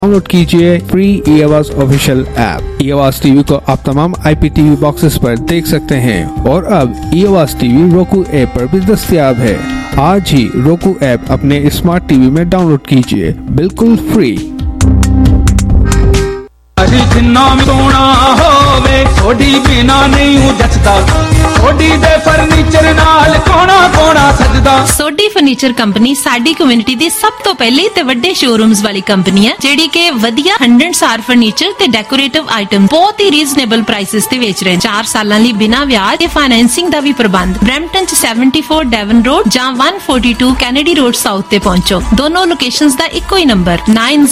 Download कीजिए free ई आवाज official app. ई आवाज टीवी को आप तमाम IPTV बॉक्सेस पर देख सकते हैं और अब ई आवाज टीवी roku ऐप पर भी दस्तयाब है। आज ही roku ऐप अपने स्मार्ट टीवी में डाउनलोड कीजिए, बिल्कुल फ्री। जिन्ना भी सोना होवे थोड़ी बिना नहीं जचदा, थोड़ी दे फर्नीचर नाल कोना कोना सजदा। सोडी फर्नीचर कंपनी साडी कम्युनिटी दी सब तो पहले ते वड्डे शोरूम्स वाली कंपनी है जेडी के वधिया 100 फर्नीचर ते डेकोरेटिव आइटम बहुत ही रीजनेबल प्राइसेस ते बेच रहे हैं। 4 सालां लई बिना ब्याज ते फाइनेंसिंग दा भी प्रबंध। ब्रैम्पटन च 74 डेवन रोड ਜਾਂ 142 कैनेडी रोड साउथ ते पहुंचो। दोनों लोकेशंस दा इक्को ही number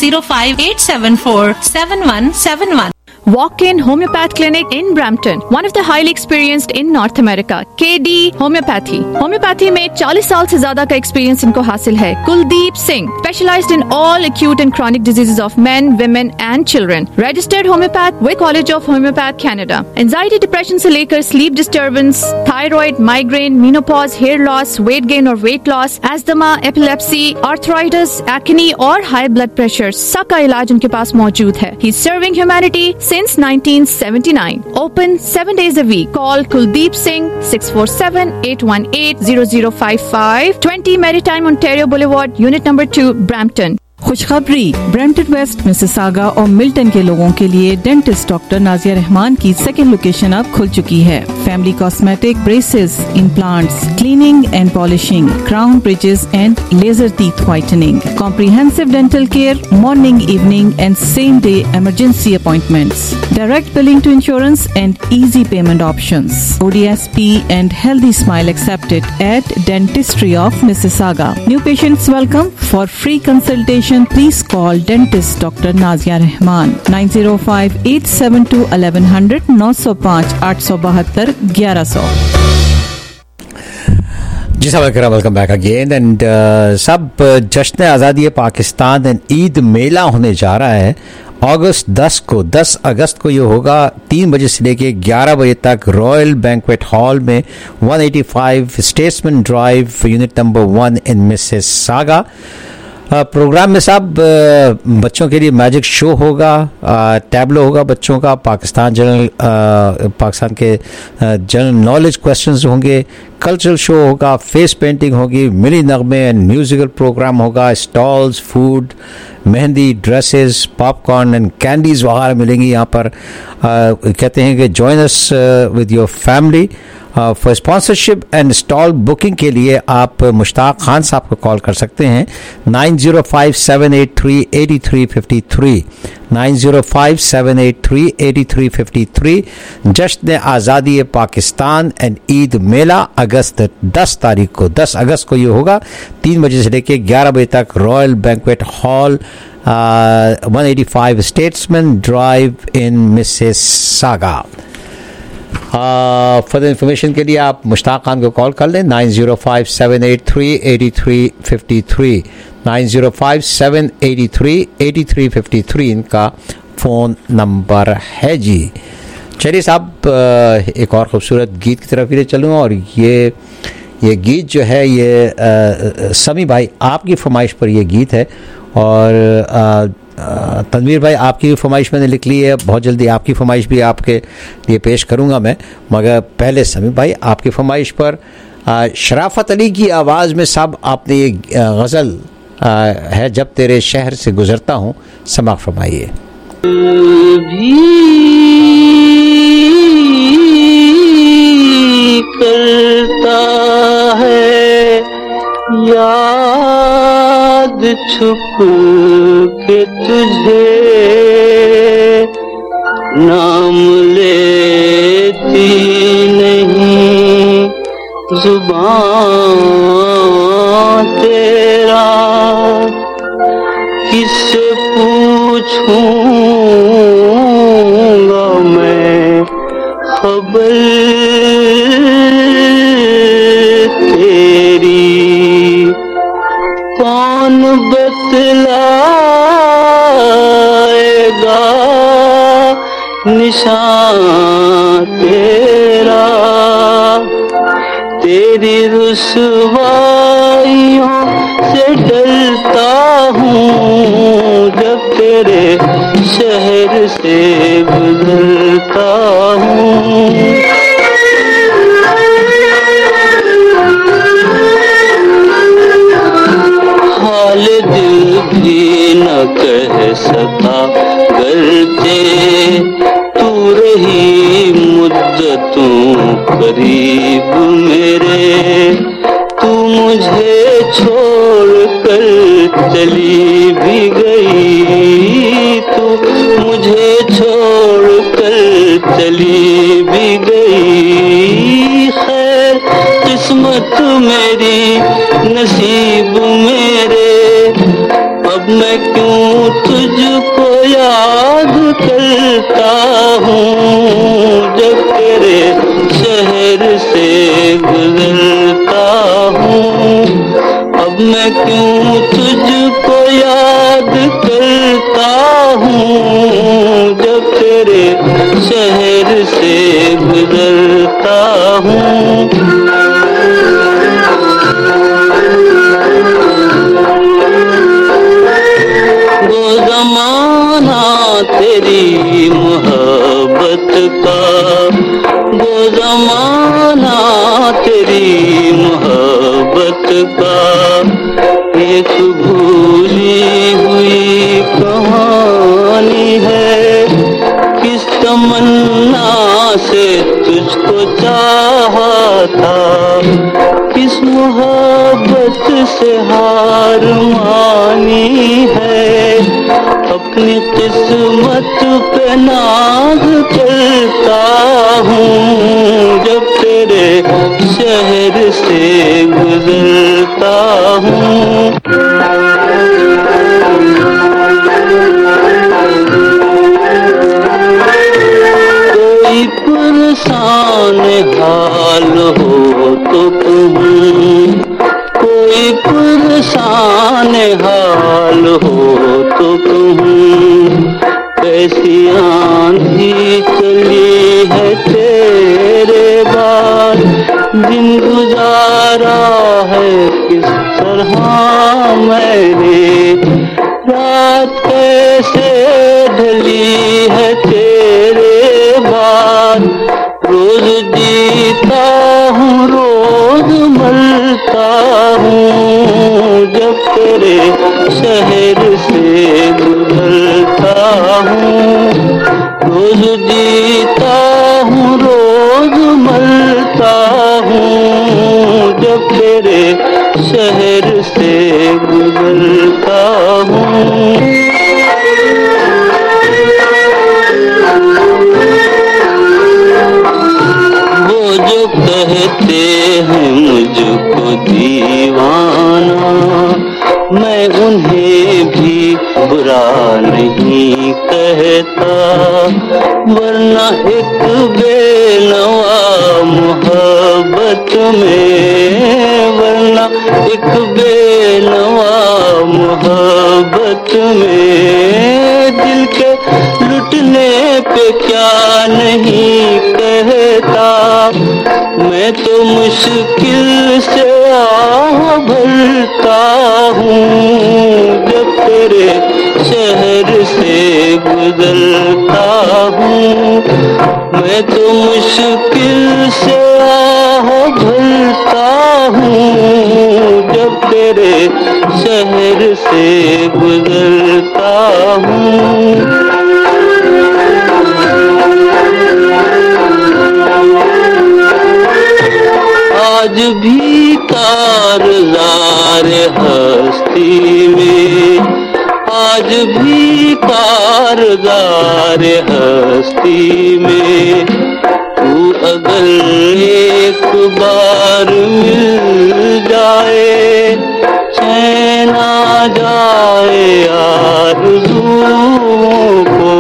9058747171। Walk-in Homeopath Clinic in Brampton, one of the highly experienced in North America. KD Homeopathy. Homeopathy में 40 साल से ज्यादा का एक्सपीरियंस इनको हासिल है। Kuldeep Singh, specialized in all acute and chronic diseases of men, women and children. Registered homeopath with College of Homeopath Canada. Anxiety, depression से लेकर sleep disturbance, thyroid, migraine, menopause, hair loss, weight gain और weight loss, asthma, epilepsy, arthritis, acne और high blood pressure, सबका इलाज उनके पास मौजूद है। He's serving humanity since 1979. Open 7 days a week. Call Kuldeep Singh 647-818-0055, 20 Maritime Ontario Boulevard, Unit number 2, Brampton. खुशखबरी, Brampton west, Mississauga और Milton के लोगों के लिए डेंटिस्ट डॉक्टर नाजिया रहमान की सेकेंड लोकेशन अब खुल चुकी है। Family cosmetic, braces, implants, cleaning and polishing, crown bridges and laser teeth whitening, comprehensive dental care, morning, evening and same day emergency appointments, direct billing to insurance and easy payment options, ODSP and healthy smile accepted at Dentistry of Mississauga. New patients welcome. For free consultation please call dentist Dr. Nazia Rahman 905-872-1100 905-872-1100। जी साहब, welcome back again and सब जश्न आज़ादी Pakistan and Eid मेला होने जा रहा है अगस्त 10 अगस्त को ये होगा 3 बजे से लेके 11 बजे तक रॉयल बैंक्वेट हॉल में 185 Statesman drive unit number 1 in Mississauga. Programme में साहब बच्चों के लिए मैजिक शो होगा, टैबलो होगा बच्चों का, पाकिस्तान के जनरल नॉलेज क्वेश्चंस होंगे, कल्चरल शो होगा, फेस पेंटिंग होगी, मिली नगमे एंड म्यूजिकल प्रोग्राम होगा, stalls, food, mehndi, dresses, popcorn and candies वगैरह मिलेंगी यहाँ पर। कहते हैं कि join us with your family. For sponsorship and stall booking के लिए आप मुश्ताक खान साहब को कॉल कर सकते हैं 905-783-8353 905-783-8353। जश्न आज़ादी पाकिस्तान एंड ईद मेला अगस्त 10 अगस्त को ये होगा 3 बजे से लेकर 11 बजे तक royal banquet hall 185 Statesman drive in Mississauga. Further information के लिए आप मुश्ताक खान को कॉल कर लें 905-783-8353 905-783-8353 इनका फ़ोन नंबर है जी। चलिए साहब, एक और ख़ूबसूरत गीत की तरफ ही चलूँ और ये गीत जो है ये समी भाई आपकी फरमाइश पर ये गीत है और तनवीर भाई आपकी फरमाइश मैंने लिख ली है, बहुत जल्दी आपकी फरमाइश भी आपके लिए पेश करूंगा मैं, मगर पहले समी भाई आपकी फरमाइश पर शराफत अली की आवाज़ में साहब आपने ये गज़ल है जब तेरे शहर से गुजरता हूँ, समाअत फरमाइए। करता है याद छुप के तुझे, नाम लेती नहीं जुबान तेरा, किससे पूछूंगा मैं खबर कौन बतलाएगा निशान तेरा, तेरी रुसवाइयों से डरता हूँ जब तेरे शहर से गुजरता हूँ। हाल दिल भी न कह सका करते तू रही मुद्दतों करीब मेरे, तू मुझे छोड़ कर चली भी गई, तू मुझे छोड़ कर चली भी गई। खैर किस्मत मेरी नसीब मेरे, अब मैं क्यों तुझको याद करता हूँ, जब तेरे शहर से गुजरता हूँ। अब मैं क्यों तुझको याद करता हूँ, जब तेरे शहर से गुजरता हूँ। वो ज़माना तेरी मोहब्बत का, वो ज़माना तेरी मोहब्बत का, एक भूली हुई कहानी है। किस तमन्ना से तुझको चाहा था, किस मोहब्बत से हार मानी है। अपनी किस्मत पे नाज करता हूँ, जब तेरे शहर से गुजरता हूँ। कोई परेशान हाल हो तो कहूँ, कोई परेशान हाल हो तो कहूँ। कैसी आंधी चली है तेरे बाद, दिन गुजारा है किस तरह मैंने, रात कैसे ढली है तेरे बाद। रोज जीता हूँ रोज मरता हूँ, जब तेरे शहर से गुजरता हूँ। रोज जीता हूँ रोज मरता हूँ, जब तेरे शहर से गुजरता हूँ। वो जो कहते हैं मुझको दीवाना, मैं उन्हें भी बुरा नहीं कहता, वरना एक बेनवा मोहब्बत में, वरना एक बेनवा मोहब्बत में, दिल के लुटने पे क्या नहीं कहता। मैं तो मुश्किल से आह भरता हूँ, जब तेरे शहर से गुजरता हूँ। मैं तो मुश्किल से आह भरता हूँ, जब तेरे शहर से गुजरता हूँ। आज भी कारज़ार हस्ती में, आज भी कारज़ार हस्ती में, तू अगर एक बार मिल जाए, चैन आ जाए आरज़ुओं को,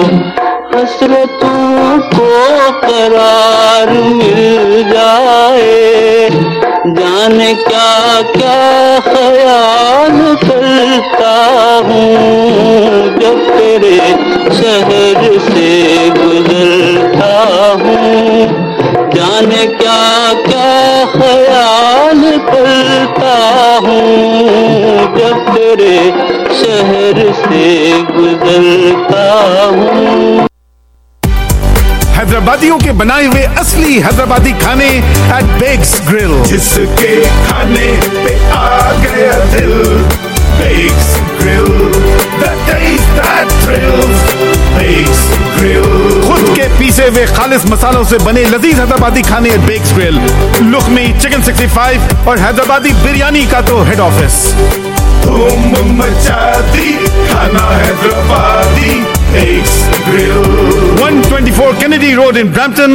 हसरतों को करार मिल जाए। जाने क्या क्या ख्याल करता हूँ, जब तेरे शहर से गुजरता हूँ। जाने क्या क्या ख्याल करता हूँ, जब तेरे शहर से गुजरता हूँ। हैदराबादियों के बनाए हुए असली हैदराबादी खाने एट बेक्स ग्रिल, जिसके खाने पे आ गया दिल। Bakes grill, the taste that thrills. Bakes grill, खुद के पीसे हुए खालिस मसालों से बने लजीज हैदराबादी खाने at Bakes grill. Lukhmi chicken 65 और हैदराबादी बिरयानी का तो हेड ऑफिस। धूम मचा दी खाना Hyderabadi. Bakes Grill, 124 Kennedy Road in Brampton,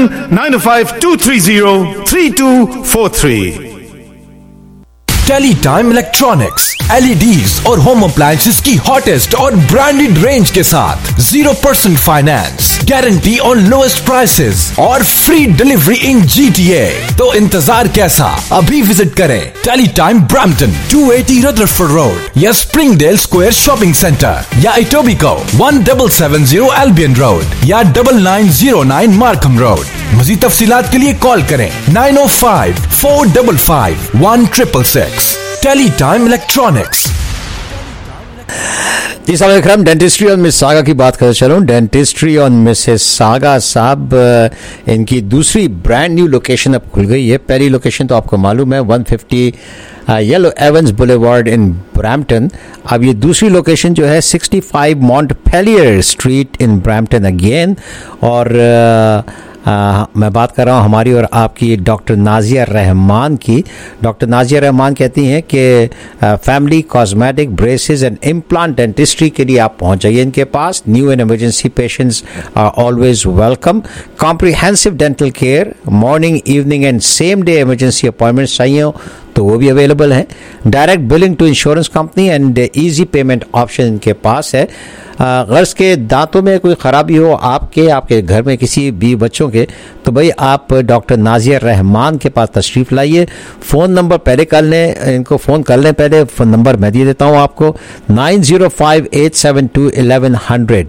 905-230-3243. Teletime electronics, LEDs और होम अप्लायंसेस की हॉटेस्ट और ब्रांडेड रेंज के साथ 0% finance, guarantee on lowest prices और फ्री डिलीवरी इन GTA। तो इंतजार कैसा, अभी विजिट करें टेलीटाइम ब्रैम्पटन 280 रदरफोर्ड रोड या स्प्रिंगडेल स्क्वायर शॉपिंग सेंटर या इटोबिको 1770 एल्बियन रोड या 9909 मार्कम रोड। मज़ीद तफसीलात के लिए कॉल करें 905-455-1666। टेलीटाइम इलेक्ट्रॉनिक्स। जी साहब, डेंटिस्ट्री ऑन मिस सागा की बात कर चलूँ। डेंटिस्ट्री ऑन मिसेस सागा साहब, इनकी दूसरी ब्रांड न्यू लोकेशन अब खुल गई है। पहली लोकेशन तो आपको मालूम है 150 yellow avens boulevard in Brampton. अब ये दूसरी लोकेशन जो है 65 Montpellier street in Brampton again. और मैं बात कर रहा हूँ हमारी और आपकी डॉक्टर नाजिया रहमान की। डॉक्टर नाजिया रहमान कहती हैं कि family cosmetic braces and implant dentistry के लिए आप पहुँच जाइए इनके पास। New and emergency patients are always welcome. Comprehensive dental care, morning evening and same day emergency appointments चाहिए तो वो भी अवेलेबल है। Direct billing to insurance company and easy payment option इनके पास है। गर्ज के दांतों में कोई ख़राबी हो आपके घर में किसी भी बच्चों के, तो भाई आप डॉक्टर नाजिया रहमान के पास तशरीफ़ लाइए। फ़ोन नंबर पहले कर लें, इनको फ़ोन कर लें पहले। फ़ोन नंबर मैं दे देता हूँ आपको 905-872-1100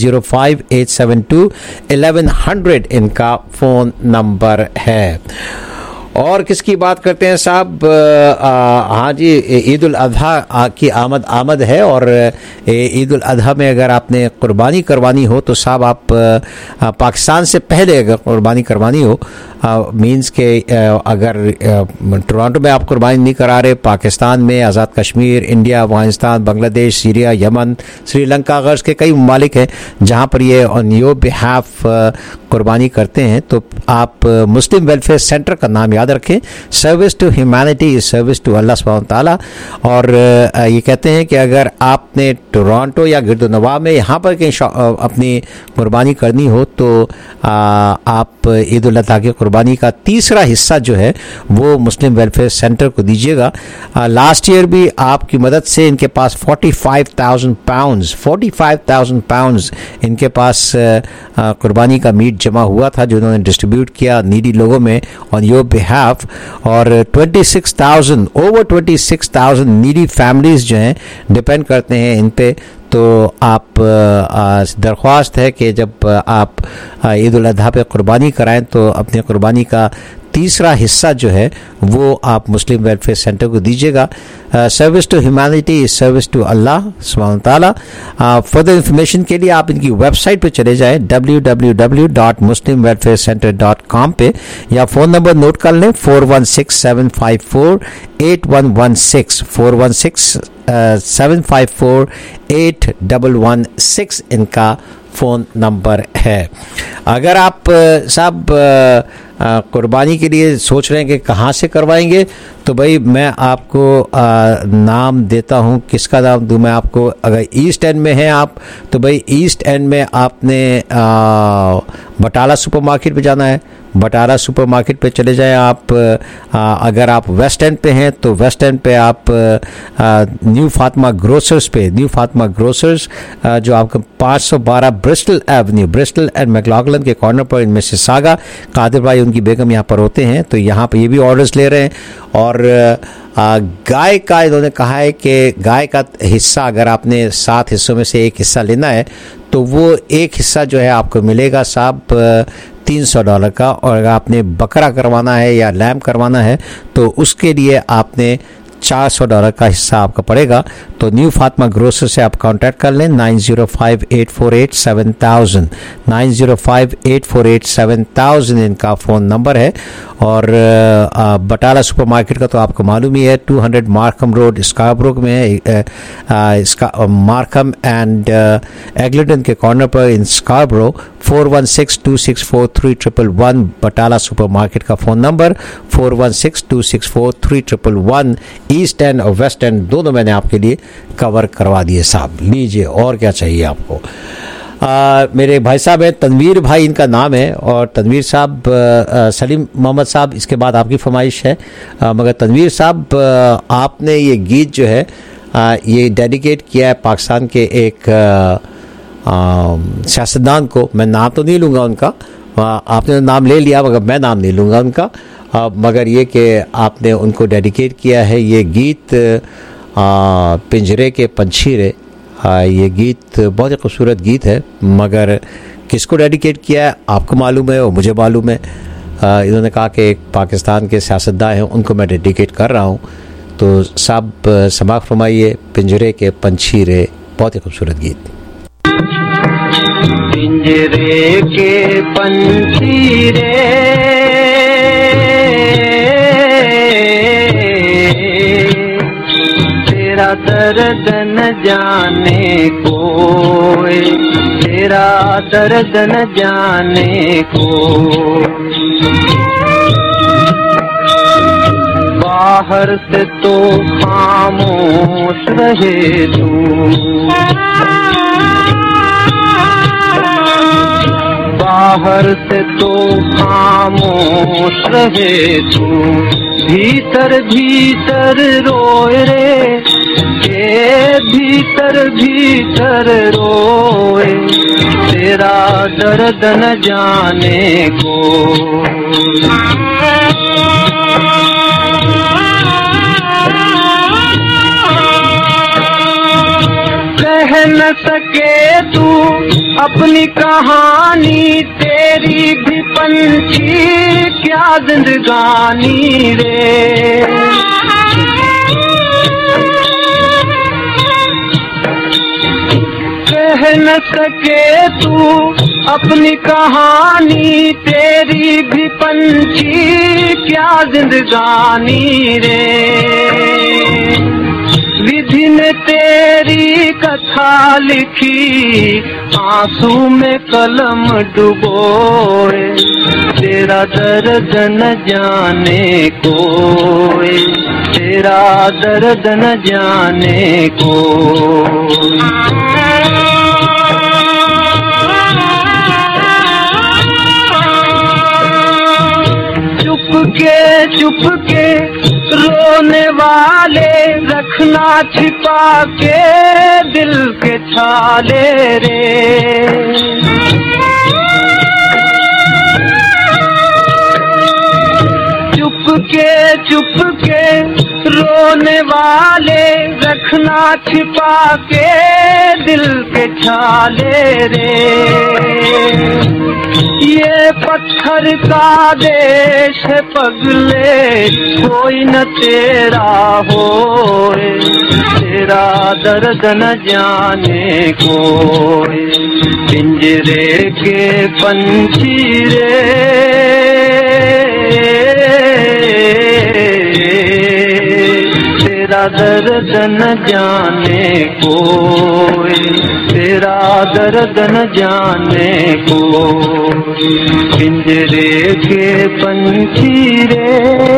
905-872-1100 इनका फ़ोन नंबर है। और किसकी बात करते हैं साहब? हाँ जी, ईद उल अज़हा की आमद है और ईद उल अज़हा में अगर आपने कुर्बानी करवानी हो तो साहब आप पाकिस्तान से पहले अगर कुर्बानी करवानी हो, मींस के अगर टोरंटो में आप कुर्बानी नहीं करा रहे, पाकिस्तान में, Azad Kashmir, India, Afghanistan, Bangladesh, Syria, Yemen, Sri Lanka, गर्ज के कई ममालिक हैं जहाँ पर ये ऑन योर बिहाफ कुर्बानी करते हैं, तो आप मुस्लिम वेलफेयर सेंटर का नाम याद रखें। Service to humanity is service to Allah सुब्हानहू व तआला। और ये कहते हैं कि अगर आपने टोरंटो या गिरदोनवा में यहाँ पर कहीं अपनी कुर्बानी करनी हो तो आप ईद उल अज़हा की कुर्बानी का तीसरा हिस्सा जो है वो मुस्लिम वेलफेयर सेंटर को दीजिएगा। लास्ट ईयर भी आपकी मदद से इनके पास 45,000 पाउंड्स इनके पास कुर्बानी का मीट जमा हुआ था जो उन्होंने डिस्ट्रीब्यूट किया नीडी लोगों में ऑन योर बिहाफ। और 26,000 नीडी फैमिलीज जो हैं डिपेंड करते हैं इन पे। तो आप दरख्वास्त है कि जब आप ईद उल अज़हा पे कुर्बानी कराएं तो अपनी कुर्बानी का तीसरा हिस्सा जो है वो आप मुस्लिम वेलफेयर सेंटर को दीजिएगा। Service to humanity is service to Allah सुब्हानहू व तआला। फर्दर इंफॉर्मेशन के लिए आप इनकी वेबसाइट पे चले जाएं www.muslimwelfarecenter.com पे, या फ़ोन नंबर नोट कर लें 416-754-8116 416-754-8116 इनका फ़ोन नंबर है। अगर आप साहब कुर्बानी के लिए सोच रहे हैं कि कहाँ से करवाएंगे, तो भाई मैं आपको नाम देता हूँ। किसका नाम दूँ मैं आपको? अगर ईस्ट एंड में हैं आप तो भाई ईस्ट एंड में आपने बटाला सुपरमार्केट पे जाना है, बटाला सुपरमार्केट पे चले जाएं आप। अगर आप वेस्ट एंड पे हैं तो वेस्ट एंड पे आप न्यू फातिमा ग्रोसर्स पे, न्यू फातिमा ग्रोसर्स जो आपका 512 Bristol avenue, Bristol and McLaughlin के कॉर्नर पर इनमें से सागा कादिर भाई उनकी बेगम यहाँ पर होते हैं, तो यहाँ पर ये भी ऑर्डर्स ले रहे हैं। और गाय का इन्होंने कहा है कि गाय का हिस्सा अगर आपने 7 हिस्सों में से एक हिस्सा लेना है तो वो एक हिस्सा जो है आपको मिलेगा साहब $300 का। और अगर आपने बकरा करवाना है या लैम्प करवाना है तो उसके लिए आपने $400 का हिस्सा आपका पड़ेगा। तो न्यू फातिमा ग्रोसर से आप कांटेक्ट कर लें 9058487000 9058487000 इनका फ़ोन नंबर है। और बटाला सुपरमार्केट का तो आपको मालूम ही है, 200 मार्कम रोड स्कार्बरो में है। मार्कम एंड एग्लिटन के कॉर्नर पर इन स्कार्बरो 4162643111 बटाला सुपरमार्केट का फ़ोन नंबर 4162643111। ईस्ट एंड और वेस्ट एंड दोनों मैंने आपके लिए कवर करवा दिए साहब। लीजिए, और क्या चाहिए आपको। मेरे भाई साहब हैं तनवीर भाई इनका नाम है, और तनवीर साहब सलीम मोहम्मद साहब इसके बाद आपकी फरमाइश है। मगर तनवीर साहब आपने ये गीत जो है ये डेडिकेट किया है पाकिस्तान के एक सियासतदान को। मैं नाम तो नहीं लूँगा उनका, आपने नाम ले लिया मगर मैं नाम नहीं लूँगा उनका। मगर ये कि आपने उनको डेडिकेट किया है ये गीत पिंजरे के पंछीरे। ये गीत बहुत ही खूबसूरत गीत है, मगर किसको डेडिकेट किया है आपको मालूम है और मुझे मालूम है। इन्होंने कहा कि एक पाकिस्तान के सियासतदान हैं, उनको मैं डेडिकेट कर रहा हूँ। तो साहब समाअत फरमाइए पिंजरे के पंछीरे, बहुत ही खूबसूरत गीत। पिंजरे के पंछीरे तेरा दर्द न जाने कोई, तेरा दर्द न जाने को। बाहर से तो खामोश रहे तू, बाहर से तो खामोश रहे तू, भीतर भीतर रोए रे, के भीतर भीतर रोए, तेरा दर्द न जाने को। कह न सके तू अपनी कहानी, तेरी भी पंछी क्या जिंदगानी रे। कह न सके तू अपनी कहानी, तेरी भी पंछी क्या जिंदगानी रे। विधि ने तेरी कथा लिखी, आंसू में कलम डुबोए, तेरा दर्द न जाने कोई, तेरा दर्द न जाने कोई। चुप के रोने वाले, रखना छिपा के दिल के छाले रे। चुप के रोने वाले, रखना छिपा के दिल के छाले रे। ये पत्थर का देश है पगले, कोई न तेरा होए, तेरा दर्द न जाने कोई, पिंजरे के पंछी रे। तेरा दर्द न जाने कोई, तेरा दर्द न जाने कोई, पिंजरे के पंछी रे।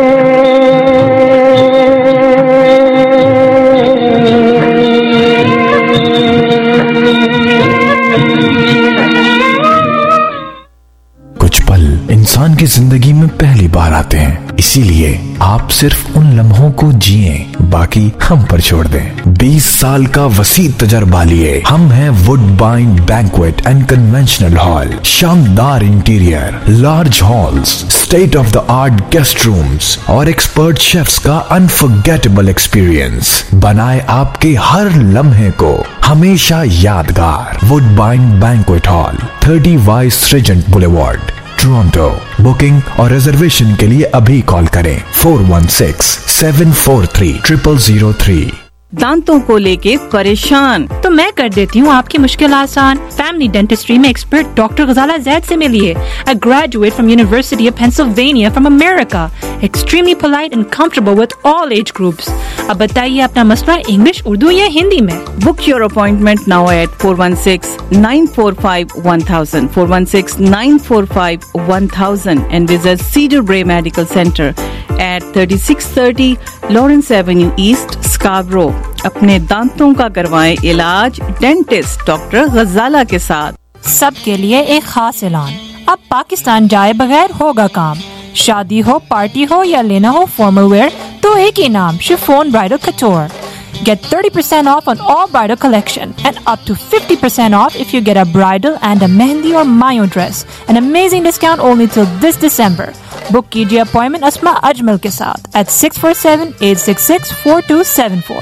कुछ पल इंसान की जिंदगी में पहली बार आते हैं, इसीलिए आप सिर्फ उन लम्हों को जिए, बाकी हम पर छोड़ दें। 20 साल का वसी तजर्बा लिए हम हैं Woodbine banquet and conventional hall. शानदार interior, large halls, state of the art guest rooms और एक्सपर्ट शेफ्स का अनफॉरगेटेबल एक्सपीरियंस बनाए आपके हर लम्हे को हमेशा यादगार। Woodbine banquet hall, 30 vice regent boulevard, Toronto. Booking और रिजर्वेशन के लिए अभी कॉल करें 416-743-0003। दांतों को लेके परेशान? तो मैं कर देती हूँ आपकी मुश्किल आसान। फैमिली डेंटिस्ट्री में एक्सपर्ट डॉक्टर गजाला जैद से मिलिए। A graduate from University of Pennsylvania from America, extremely polite and comfortable with all age groups. अब बताइए अपना मसला इंग्लिश, उर्दू या हिंदी में। Book your appointment now at 416-945-1000, 416-945-1000 and visit Cedar Bray Medical Center at 3630 Lawrence Avenue East, Scarborough. अपने दांतों का करवाएं इलाज डेंटिस्ट डॉक्टर गजाला के साथ। सबके लिए एक खास ऐलान, अब पाकिस्तान जाए बगैर होगा काम। शादी हो, पार्टी हो या लेना हो फॉर्मल वेयर, तो एक ही नाम, chiffon bridal couture. Get 30% off on all bridal collection and up to 50% off if you get a bridal and a mehndi or mayo dress. An amazing discount only till this December. Book कीजिए appointment Asma Ajmal के साथ at 647-866-4274,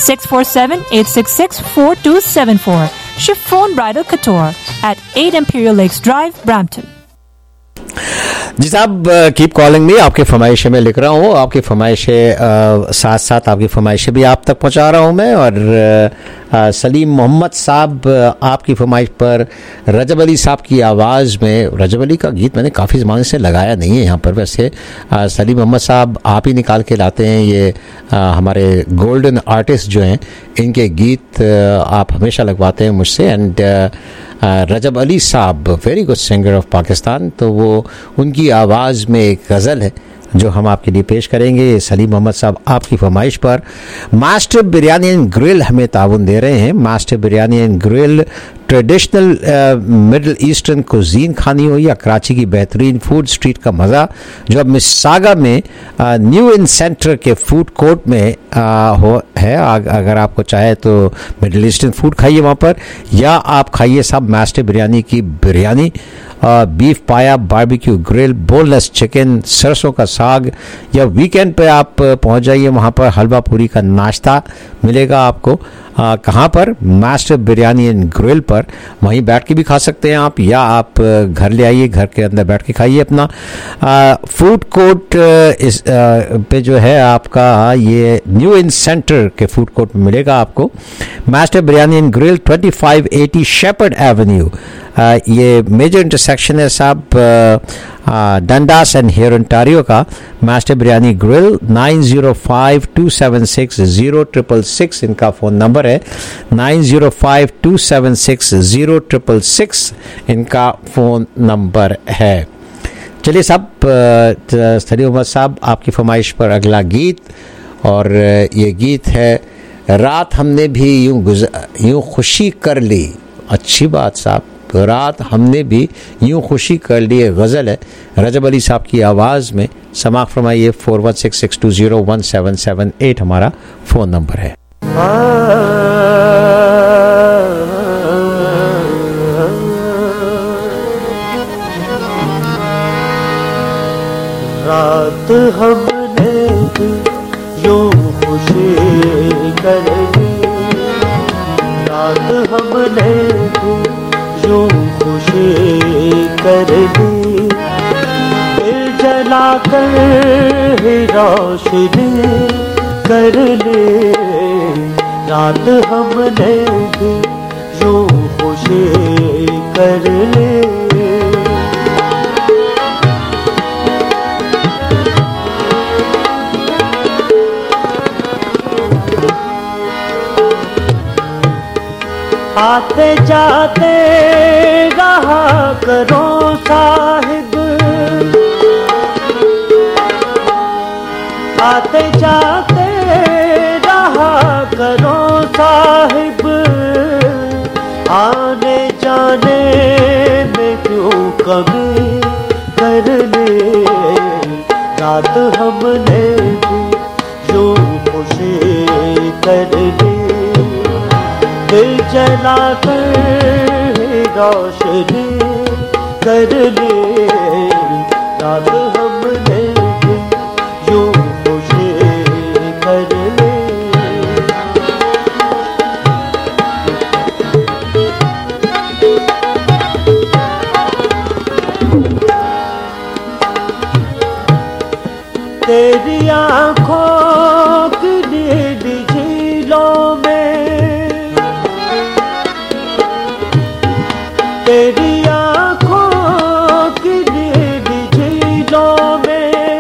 647-866-4274. Chiffon Bridal Couture at 8 Imperial Lakes Drive, Brampton. जी साहब, keep calling me. आपकी फरमाइशें मैं लिख रहा हूँ, आपकी फरमाइशें साथ साथ आपकी फरमाइशें भी आप तक पहुँचा रहा हूँ मैं। और सलीम मोहम्मद साहब, आपकी फरमाइश पर रजब अली साहब की आवाज़ में, रजब अली का गीत मैंने काफ़ी ज़माने से लगाया नहीं है यहाँ पर, वैसे सलीम मोहम्मद साहब आप ही निकाल के लाते हैं ये हमारे गोल्डन आर्टिस्ट जो हैं, इनके गीत आप हमेशा लगवाते हैं मुझसे। एंड रजब अली साहब very good singer of Pakistan, तो वो उनकी आवाज़ में एक गज़ल है जो हम आपके लिए पेश करेंगे। सलीम मोहम्मद साहब आपकी फरमाइश पर मास्टर बिरयानी एंड ग्रिल हमें ताउन दे रहे हैं। Master biryani and grill traditional Middle Eastern cuisine खानी हो या कराची की बेहतरीन फूड स्ट्रीट का मज़ा जो अब मिसागा में न्यू इन सेंटर के फूड कोर्ट में है। अगर आपको चाहे तो मिडल ईस्टर्न फूड खाइए वहाँ पर, या आप खाइए साहब मास्टर बिरयानी की बिरयानी, बीफ पाया, बारबेक्यू ग्रिल, बोनलेस चिकन, सरसों का साग, या वीकेंड पे आप पहुंच जाइए वहाँ पर हलवा पूरी का नाश्ता मिलेगा आपको। कहाँ पर? मास्टर बिरयानी एंड ग्रिल पर। वहीं बैठ के भी खा सकते हैं आप, या आप घर ले आइए, घर के अंदर बैठ के खाइए अपना। फूड कोर्ट इस पे जो है आपका ये न्यू इन सेंटर के फूड कोर्ट में मिलेगा आपको। Master biryani and Grill 2580 Sheppard Avenue, ये मेजर इंटरसेक्शन है साहब डंडास एंड हियर ओंटारियो का। मास्टर बिरयानी ग्रिल 9052760666 इनका फ़ोन नंबर है, 9052760666 इनका फ़ोन नंबर है। चलिए साहब, सलीम मोहम्मद साहब आपकी फरमाइश पर अगला गीत, और ये गीत है रात हमने भी यूं खुशी कर ली। अच्छी बात साहब, रात हमने भी यूं खुशी कर ली, गज़ल है रजब अली साहब की आवाज़ में। समाअत फरमाइए। 4166201778 हमारा फ़ोन नंबर है। रात हमने यूं खुशी कर ली, रात हमने यूं खुशी कर ली, दिल जला कर ही रोशनी कर ली, रात हमने यूं खुशी कर ली। आते जाते रहा करो साहिब, आते जाते रहा करो साहिब, आने जाने में क्यों कमी कर ले, रात हमने जो खुशी कर ली, दिल जला कर रोशनी कर ली, रात हमने यूं खुशी कर ली। तेरी आँखों की नीली झीलों में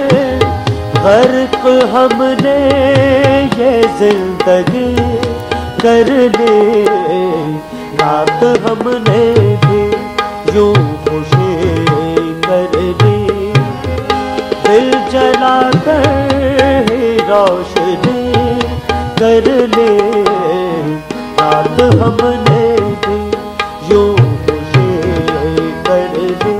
गर्क हमने ये जिंदगी कर ली, रात हमने भी यूं खुशी कर ली, दिल जला कर ही रोशनी कर ली, रात हमने भी यूं खुशी कर ली।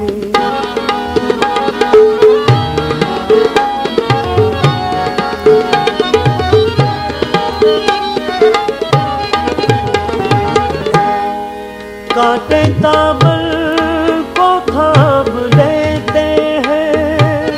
कांटे दामन को थाम लेते हैं,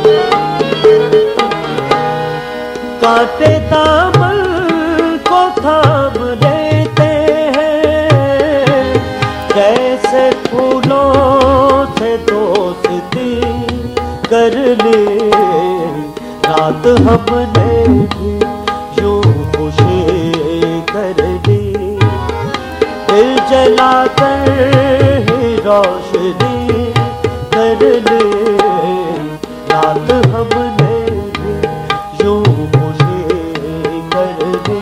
कांटे दामन को थाम लेते हैं, जैसे फूलों से दोस्ती कर ली, रात हमने भी यूं खुशी कर ली, दिल जला कर ही रोशनी कर ली, रात हमने भी यूं खुशी कर ली।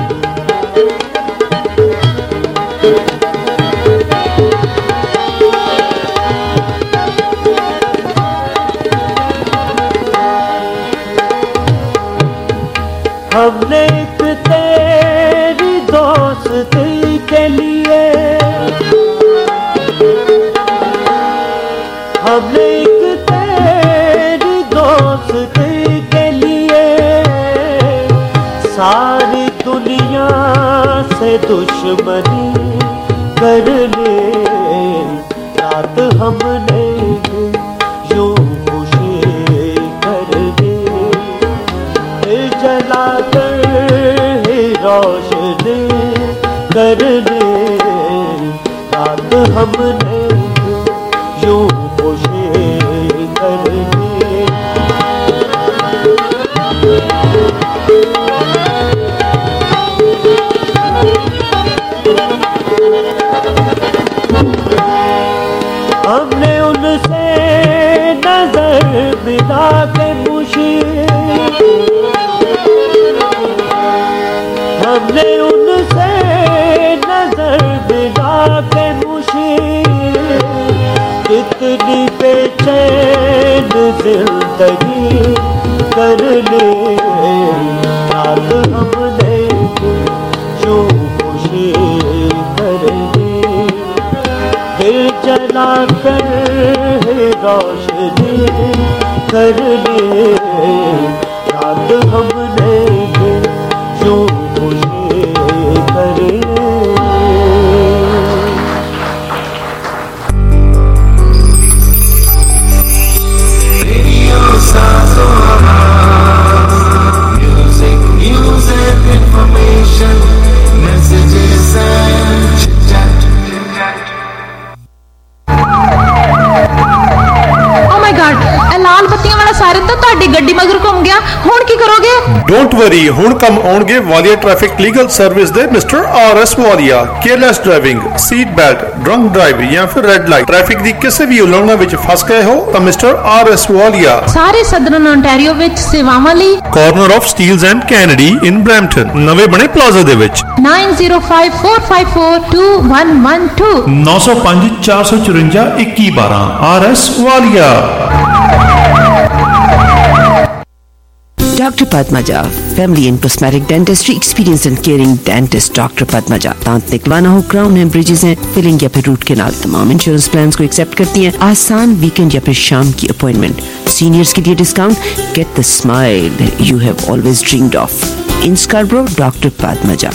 हमने एक तेरी दोस्ती के लिए, हमने एक तेरी दोस्ती के लिए सारी दुनिया से दुश्मनी कर ली, रात हमने भी यूं खुशी कर ली, दिल जला कर ही रोशनी कर ली, रात हमने भी यूं खुशी कर ली। हमने उनसे नजर मिला के खुशी, हमने उनसे नजर मिला के खुशी, कितनी बेचैन जिंदगी कर ली, रात हमने भी यूं खुशी कर ली, दिल जला कर ही रोशनी कर ली, रात हमने भी यूं खुशी कर ली। लाल बत्तियां वाला सारे तो ਤੁਹਾਡੀ ਗੱਡੀ ਮਗਰ ਘੁੰਮ ਗਿਆ, ਹੁਣ ਕੀ ਕਰੋਗੇ? डोंट वरी, ਹੁਣ ਕੰਮ ਆਉਣਗੇ ਵਾਲੀਆ ਟ੍ਰੈਫਿਕ ਲੀਗਲ ਸਰਵਿਸ ਦੇ mister RS Walia. Careless driving, seat belt, drunk drive ਜਾਂ ਫਿਰ ਰੈੱਡ ਲਾਈਟ, ਟ੍ਰੈਫਿਕ ਦੀ ਕਿਸੇ ਵੀ ਉਲੰਘਣਾ ਵਿੱਚ ਫਸ ਗਏ ਹੋ ਤਾਂ ਮਿਸਟਰ RS ਵਾਲੀਆ ਸਾਰੇ ਸਦਰਨ ਓਨਟਾਰੀਓ ਵਿੱਚ ਸੇਵਾਵਾਂ ਲਈ corner of Steeles and Kennedy in Brampton, ਨਵੇਂ ਬਣੇ ਪਲਾਜ਼ਾ ਦੇ ਵਿੱਚ 9054542112 905 454 2112 RS Walia. Dr. Padmaja, family and cosmetic dentistry, experienced and caring dentist Dr. Padmaja। दांत निकलवाना हो, क्राउन एंड ब्रिजेस हैं, फिलिंग या फिर रूट कैनाल, तमाम इंश्योरेंस प्लान्स को एक्सेप्ट करती हैं। आसान वीकेंड या फिर शाम की अपॉइंटमेंट, सीनियर्स के लिए discount, get the smile you have always dreamed of. In Scarborough, doctor Padmaja,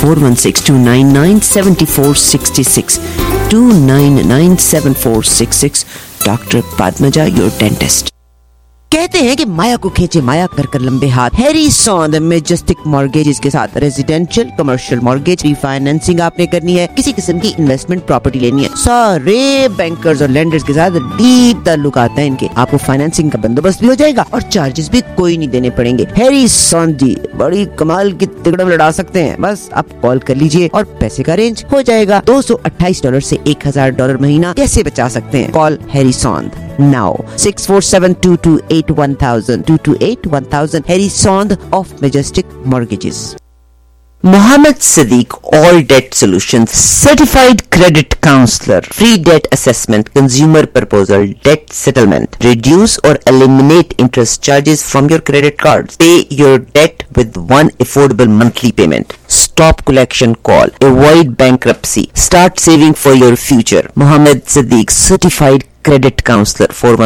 416-299-7466, 299-7466, Dr. Padmaja, your dentist। कहते हैं कि माया को खींचे माया कर कर लंबे हाथ। हैरी सॉन्द मैजेस्टिक मॉर्गेजेस के साथ रेजिडेंशियल कमर्शियल मॉर्गेज रीफाइनेंसिंग आपने करनी है, किसी किस्म की इन्वेस्टमेंट प्रॉपर्टी लेनी है, सारे बैंकर्स और लेंडर्स के साथ डीप ताल्लुकात हैं इनके। आपको फाइनेंसिंग का बंदोबस्त भी हो जाएगा और चार्जेस भी कोई नहीं देने पड़ेंगे। हैरी सॉन्द जी बड़ी कमाल की तिकड़म लड़ा सकते हैं। बस आप कॉल कर लीजिए और पैसे का अरेंज हो जाएगा। $228 से $1000 महीना कैसे बचा सकते हैं? Call Harry Sondh now 647-228-1000 228-1000 Harry Sond of Majestic Mortgages. Mohammed Sadiq All Debt Solutions Certified Credit Counselor, Free Debt Assessment, Consumer Proposal, Debt Settlement, Reduce or Eliminate Interest Charges from your credit cards, Pay your debt with one affordable monthly payment, Stop collection call, Avoid bankruptcy, Start saving for your future. Mohammed Sadiq Certified Credit Counselor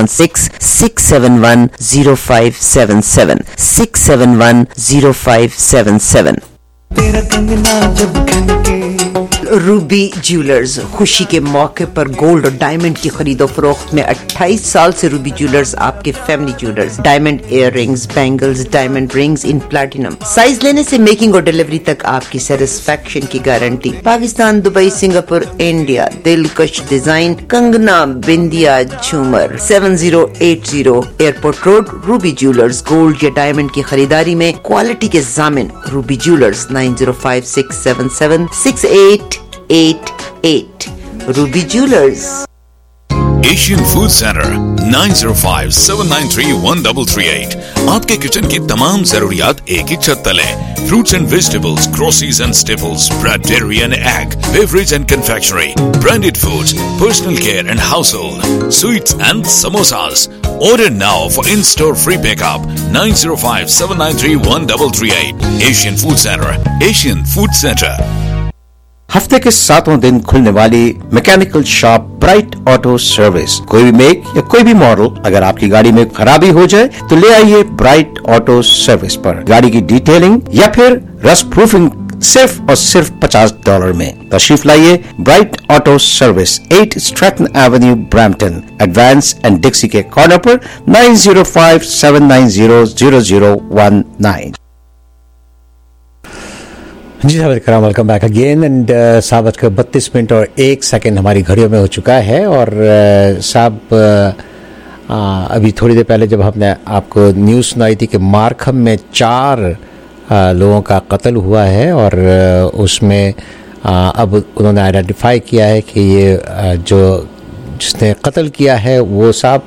416-671-0577 671-0577। तेरा कंगना जब खनके। Ruby jewellers खुशी के मौके पर gold और diamond की खरीदो फरोख्त में 28 साल से रूबी ज्वेलर्स आपके family jewellers. Diamond ear rings, bangles, diamond rings in platinum. Size लेने से मेकिंग और डिलीवरी तक आपकी सेटिस्फैक्शन की guarantee. Pakistan, Dubai, Singapore, India, दिलकश डिजाइन, कंगना, बिंदिया, झूमर। 7080 airport road, Ruby jewellers. Gold या डायमंड की खरीदारी में क्वालिटी के जामिन Ruby jewellers. 9056776888 Ruby jewellers. Asian food centre 9057931338। आपके किचन की तमाम जरूरियात एक ही छत तले। Fruits and vegetables, groceries and staples, bread, dairy and egg, beverage and confectionery, branded foods, personal care and household, sweets and samosas. Order now for in-store free pickup. 9057931338. Asian Food Center. Asian Food Center. हफ्ते के 7 दिन खुलने वाली mechanical shop bright auto service. कोई भी make या कोई भी मॉडल अगर आपकी गाड़ी में खराबी हो जाए तो ले आइए ब्राइट ऑटो सर्विस पर। गाड़ी की डिटेलिंग या फिर रस्ट प्रूफिंग सिर्फ और सिर्फ $50 में। तशरीफ लाइए bright auto service, 8 Stratton avenue, Brampton. Advance and Dixie के कॉर्नर पर 9057900019। जी साहब, वेलकम बैक अगेन। एंड 7:32 और 1 हमारी घड़ियों में हो चुका है। और साहब अभी थोड़ी देर पहले जब हमने आपको न्यूज़ सुनाई थी कि मार्कहम में 4 लोगों का कत्ल हुआ है और उसमें अब उन्होंने आइडेंटिफाई किया है कि ये जो जिसने कत्ल किया है वो साहब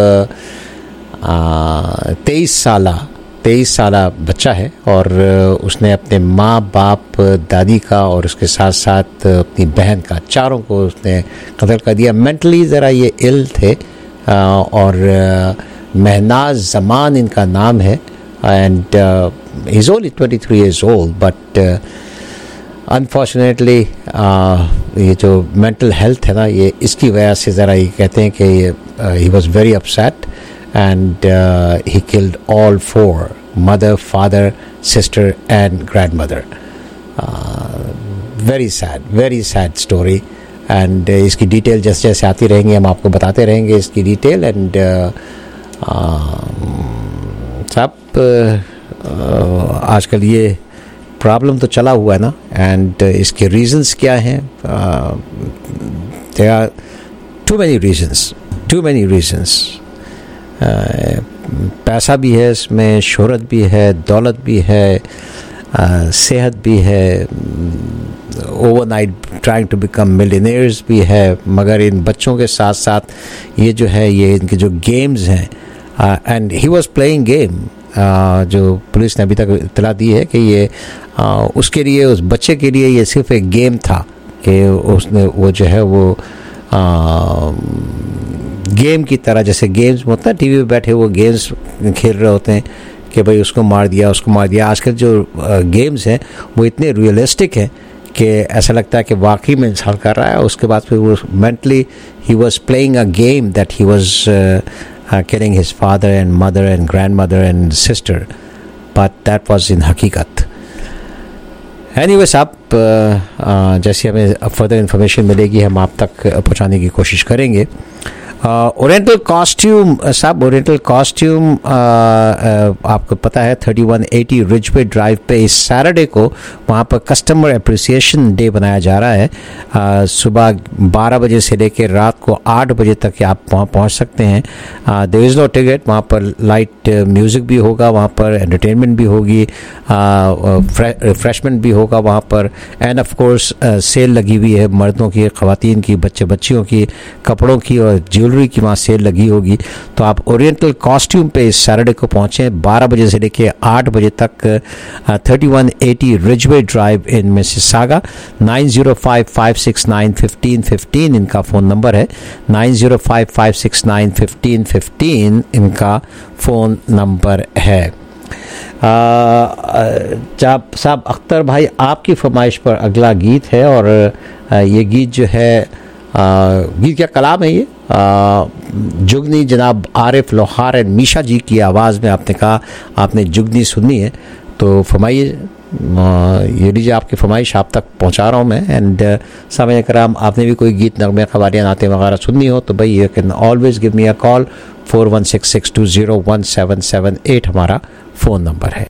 23 साल बच्चा है और उसने अपने माँ बाप, दादी का और उसके साथ साथ अपनी बहन का, चारों को उसने कत्ल कर दिया। मेंटली ज़रा ये इल थे और महनाज ज़मान इनका नाम है। And he is only 23 years old, but unfortunately ये जो मेंटल हेल्थ है ना, ये इसकी वजह से ज़रा ये कहते हैं कि he was very upset and he killed all 4, mother, father, sister and grandmother. Very sad story. And इसकी डिटेल जैसे जैसे आती रहेंगी हम आपको बताते रहेंगे इसकी डिटेल। एंड सब आजकल ये प्रॉब्लम तो चला हुआ है ना, एंड इसके रीजंस क्या हैं? there are too many reasons. पैसा भी है इसमें, शोहरत भी है, दौलत भी है, सेहत भी है, overnight trying to become millionaires भी है। मगर इन बच्चों के साथ साथ ये जो है ये इनके जो गेम्स हैं, and he was playing game, जो पुलिस ने अभी तक इत्तला दी है कि ये उसके लिए, उस बच्चे के लिए ये सिर्फ एक गेम था कि उसने वो जो है वो गेम की तरह, जैसे गेम्स होता है टीवी पे बैठे वो गेम्स खेल रहे होते हैं कि भाई उसको मार दिया, उसको मार दिया। आजकल जो गेम्स हैं वो इतने रियलिस्टिक हैं कि ऐसा लगता है कि वाकई में इंसान कर रहा है। उसके बाद फिर वो mentally he was playing a game that he was killing his father and mother and grandmother and sister, but that was in हकीकत। एनीवेज आप जैसे हमें फर्दर इंफॉर्मेशन मिलेगी हम आप तक पहुंचाने की कोशिश करेंगे। ओरिएंटल कॉस्ट्यूम साहब, ओरिएंटल कॉस्ट्यूम आपको पता है 3180 रिजवे ड्राइव पे इस सैटरडे को वहाँ पर कस्टमर अप्रिसिएशन डे बनाया जा रहा है। सुबह 12 बजे से लेकर रात को 8 बजे तक आप वहाँ पहुँच सकते हैं। देयर इज़ नो टिकट, वहाँ पर लाइट म्यूज़िक भी होगा, वहाँ पर एंटरटेनमेंट भी होगी, रिफ्रेशमेंट भी होगा वहाँ पर, एंड ऑफ कोर्स सेल लगी हुई है मर्दों की, ख़वातीन की, बच्चियों की, कपड़ों की और ज्वेलरी की वहाँ सेल लगी होगी। तो आप ओरिएंटल कॉस्ट्यूम पे इस सैटरडे को पहुँचें 12 बजे से लेकर 8 बजे तक, 3180 रिजवे ड्राइव इन मिसिसागा। 9055691515 इनका फ़ोन नंबर है, 9055691515 इनका फ़ोन नंबर है। साहब अख्तर भाई, आपकी फरमाइश पर अगला गीत है, और ये गीत जो है, गीत क्या कलाम है ये, जुगनी जनाब आरिफ लोहार एंड मीशा जी की आवाज़ में आपने कहा आपने जुगनी सुननी है, तो फरमाइए, ये लीजिए आपकी फरमाइश आप तक पहुंचा रहा हूं मैं। एंड सामने कराम, आपने भी कोई गीत, नगमे, ख़वालियाँ, नाते वगैरह सुननी हो तो भाई you can always give me a call. 4166201778 हमारा फ़ोन नंबर है।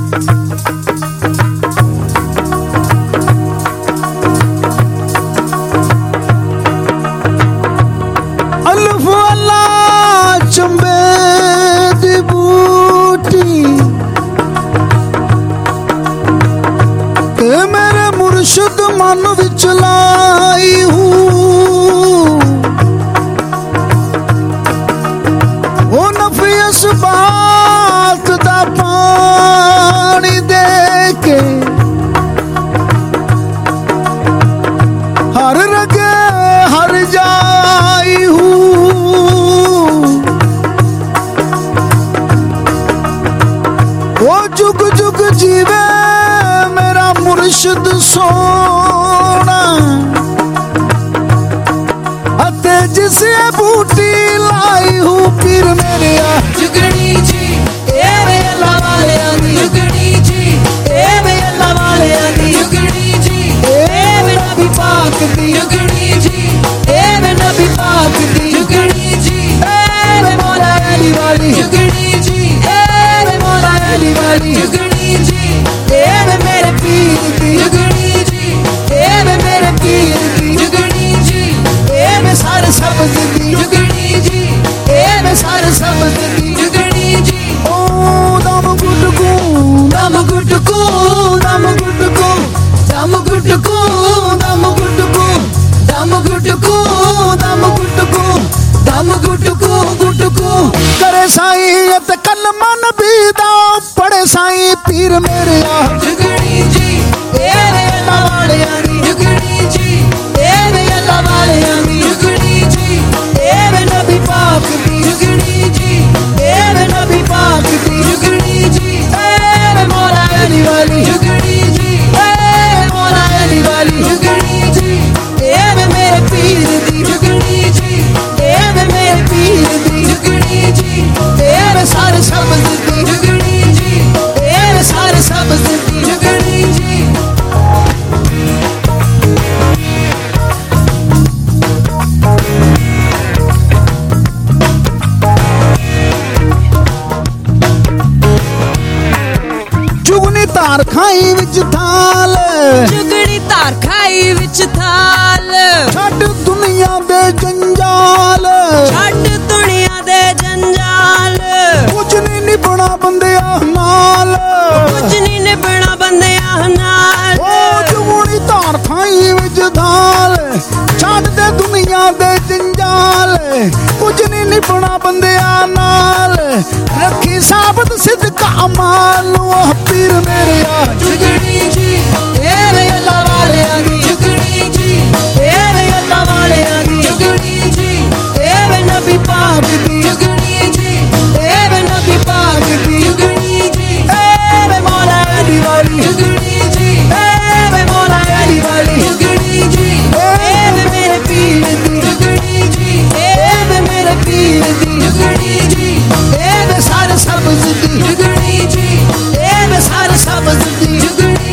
चंबे दी बूटी मेरे मुर्शिद मन विच लाई हूँ, वो नफियस बात दा पानी दे के हर रगे हर जाई हूँ, जुग जुग जीवे मेरा मुर्शिद सोना, अते जिसे बूटी लाई हूँ पीर मेरे जुगनी जी, ए मेरे अल्लाह वाले आंदी जुगनी जी, ए मेरे अल्लाह वाले आंदी जुगनी जी, ए मेरा भी पाक दी जुगनी जी, ए मेरा भी पाक दी जुगनी जी, ए मेरे मौला अली वाली जुगनी जी, वाली जुगनी जी, ए मेरे पीर की जुगनी जी, ए मेरे पीर की जुगनी जी, ए मैं सारे सबद की जुगनी जी, ए मैं सारे सबद की जुगनी जी। ओ दम गुटकू दम गुटकू दम गुटकू दम गुटकू दम गुटकू दम गुटकू दम गुटकू दम गुटकू गुटकू करे साईं ते कलमा नबी दा पड़े साईं पीर मेरे जुगनी जी, ए मेरे अल्लाह वाले आंदी जुगनी जी, ए मेरे अल्लाह वाले आंदी जुगनी जी, ए मेरे नबी पाक दी जुगनी जी, ए मेरे नबी पाक दी जुगनी जी, ए मेरे मौला अली वाली जुगनी जी, ए मौला अली वाली जुगनी जी, ए मेरे पीर दी जुगनी जी, ए मेरे पीर दी जुगनी जी, ए मैं सारे सबद दी जुगनी जी, ए मैं सारे सबद दी जुगनी जी। जुगनी तार खाई विच थाल, जुगनी तार खाई विच थाल, छड्ड दुनिया दे जंजाल, छड्ड दुनिया दे जंजाल, कुछ नहीं निभना बंदिया नाल, कुछ नहीं निभना बंदिया नाल, ओ जुगनी तार खाई विच थाल, छड्ड दे दुनिया दे जंजाल, कुछ नहीं निभना बंदिया नाल, रखी साबत सिद्का अमाल पीर मेरे जुगनी जी, ए मेरे अल्लाह वाले आंदी जुगनी जी, ए मेरे अल्लाह वाले आंदी जुगनी जी, ए मेरे नबी पाक दी जुगनी जी, ए मेरे नबी पाक दी जुगनी जी, ए मेरे मौला अली वाली जुगनी जी, ए मेरे मौला अली वाली जुगनी जी, ए मेरे पीर दी जुगनी जी, ए मेरे पीर दी जुगनी जी, ए मैं सारे सबज दी जुगनी जी, ए मैं सारे सबज दी जुगनी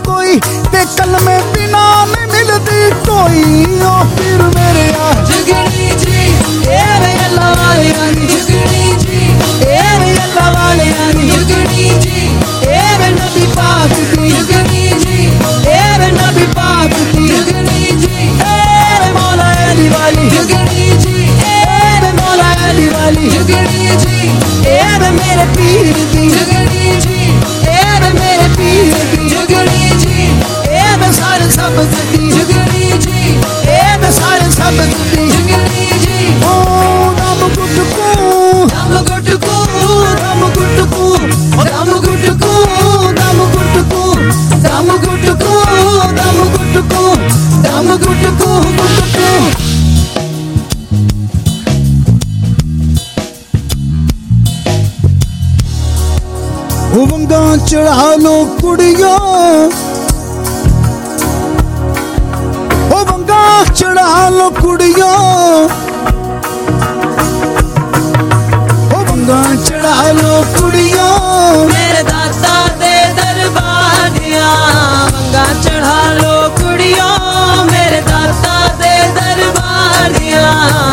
कोई ते कलमे बिना नहीं मिलती कोई ओ पीर मेरे आ जुगनी जी ए वे अल्लाह वाले आनी जुगनी जी ए वे अल्लाह वाले आनी जुगनी जी ए वे नबी पाक दी जुगनी जी ए वे नबी पाक दी जुगनी जी ए वे मौला अली वाली जुगनी जी ए वे मौला अली वाली जुगनी जी ए वे मेरे पीर दी जुगनी जी ए वे मेरे पीर दी जुगनी जी ए वे सारे सब दी जुगनी जी ए वे सारे सब दी जुगनी जी ओ दम गुटकू दम गुटकू दम गुटकू दम गुटकू दम गुटकू दम गुटकू दम गुटकू दम गुटकू गुटकू वंगा चढ़ा लो कुड़ियों ओ वंगा चढ़ा लो कुड़ियों ओ वंगा चढ़ा लो कुड़ियों मेरे दाता दे दरबार दिया वंगा चढ़ा लो कुड़ियों मेरे दाता दे दरबार दिया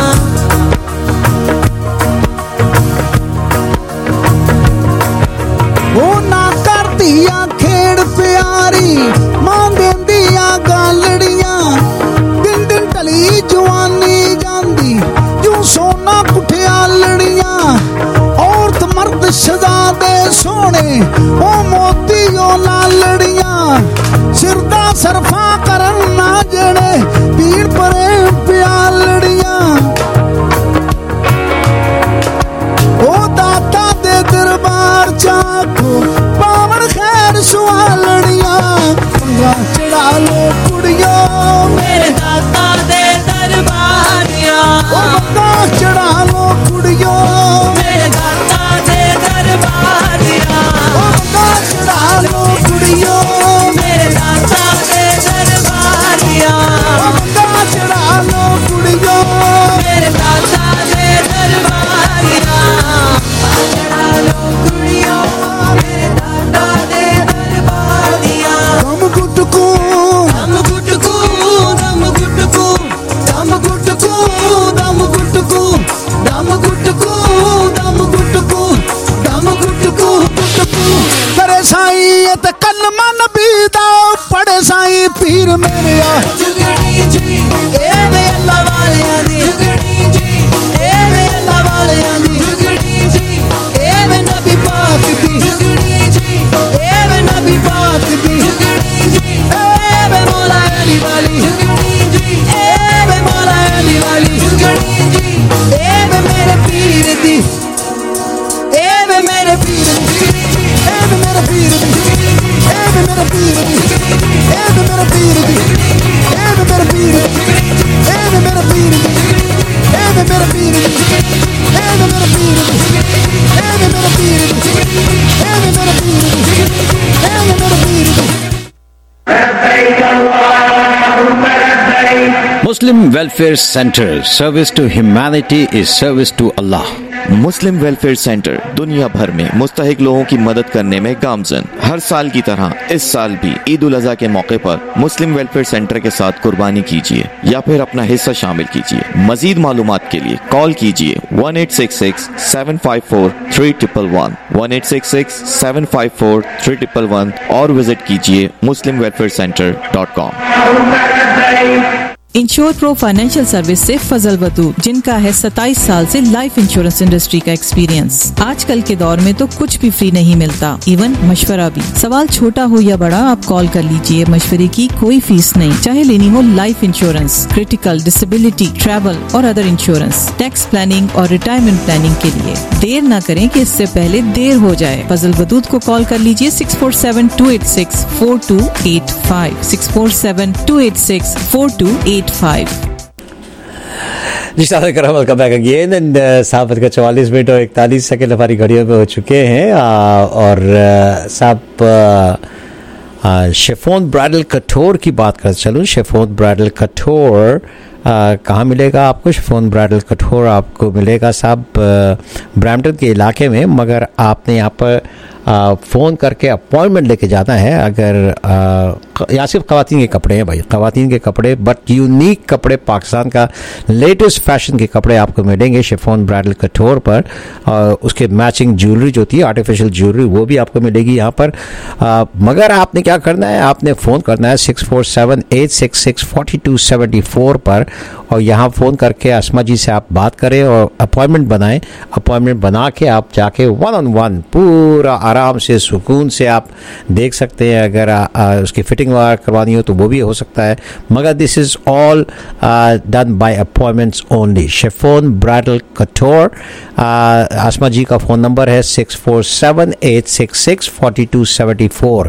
ओ ना कर दिया खेड़ प्यारी मां देंदिया गालड़ियां दिन दिन टली जवानी जांदी जू सोना कुठिया लड़ियां औरत मर्द शहजादे सोने ओ मोती ओ लालड़ियां सिरदा सरफा करन ना जड़े पीर परे प्यालड़ियां ओ दाता दे दरबार चाको पावन खैर सुवालड़ियां वंगा चढ़ा लो कुड़ियों मेरे दाता दे दरबारियां ओ वंगा चढ़ा लो कुड़ियों मेरे दाता दे दरबारियां ओ वंगा चढ़ा लो कुड़ियों मेरे दाता दे दरबारियां ओ वंगा चढ़ा लो कुड़ियों मेरे दाता दे दरबारियां चढ़ा लो कुड़ियों मेरे दाता दे दरबारियां दम गुटकू दम गुटकू दम गुटकू दम गुटकू दम गुटकू दम गुटकू दम गुटकू दम गुटकू गुटकू करे साई ते कलमा नबी दा पढ़े साई पीर मेरे आ जुगनी जी ए वे अल्लाह वाले आनी जुगनी जी ए वे अल्लाह वाले आनी जुगनी जी ए वे नबी पाक दी जुगनी जी ए वे नबी पाक दी जुगनी जी ए वे मौला अली वाली जुगनी जी ए वे मौला अली वाली जुगनी जी ए वे मेरे पीर दी ए वे मेरे पीर दी ए वे मेरे पीर दी ए वे मेरे पीर दी ए वे मेरे पीर दी ए वे मेरे पीर दी ए वे मेरे पीर दी ए वे मेरे पीर दी ए वे मेरे पीर दी ए वे मेरे पीर दी ए वे मेरे पीर दी ए वे मेरे पीर दी Muslim Welfare Center, service to humanity is service to Allah. Muslim welfare centre दुनिया भर में मुस्तहिक लोगों की मदद करने में गामजन। हर साल की तरह इस साल भी ईद उल अज़हा के मौके पर मुस्लिम वेलफेयर सेंटर के साथ कुर्बानी कीजिए या फिर अपना हिस्सा शामिल कीजिए। मजीद मालूमात के लिए कॉल कीजिए 1866-754-3111 1866-754-3111 और विजिट कीजिए muslimwelfarecenter.com। Ensure pro financial service से फजल बतू, जिनका है 27 साल से लाइफ इंश्योरेंस इंडस्ट्री का एक्सपीरियंस। आजकल के दौर में तो कुछ भी फ्री नहीं मिलता, इवन मशवरा भी। सवाल छोटा हो या बड़ा, आप कॉल कर लीजिए। मशवरे की कोई फीस नहीं, चाहे लेनी हो life insurance, critical, disability, travel और अदर इंश्योरेंस, टैक्स प्लानिंग और रिटायरमेंट प्लानिंग के लिए। देर न करें कि इससे पहले देर हो जाए। फजल बदूद को कॉल कर लीजिए 647-286-4285 647-286-4285। जी वेलकम बैक अगेन एंड 7:44 और 41 सेकंड हमारी घड़ियों में हो चुके हैं और साहब शिफॉन ब्राइडल कटोर की बात कर चलूँ। शिफॉन ब्राइडल कटोर कहाँ मिलेगा आपको? शिफॉन ब्राइडल कटोर आपको मिलेगा साहब ब्रैम्पटन के इलाके में, मगर आपने यहाँ पर फ़ोन करके अपॉइंटमेंट लेके जाना है। अगर या सिर्फ ख़वातीन के कपड़े हैं भाई, ख़वातीन के कपड़े, बट यूनिक कपड़े, पाकिस्तान का लेटेस्ट फैशन के कपड़े आपको मिलेंगे शिफॉन ब्राइडल कटोर पर। उसके मैचिंग ज्वेलरी जो होती है, आर्टिफिशियल ज्वेलरी, वो भी आपको मिलेगी यहाँ पर। मगर आपने क्या करना है, आपने फ़ोन करना है 6478664274 पर, और यहाँ फ़ोन करके अस्मा जी से आप बात करें और अपॉइंटमेंट बनाएं। अपॉइंटमेंट बना के आप जाके 1-on-1 पूरा आराम से, सुकून से आप देख सकते हैं। अगर उसकी फिटिंग वगैरह करवानी हो तो वो भी हो सकता है, मगर this is all done by appointments only. Chiffon bridal couture. Asma ji का फ़ोन नंबर है 6478664274,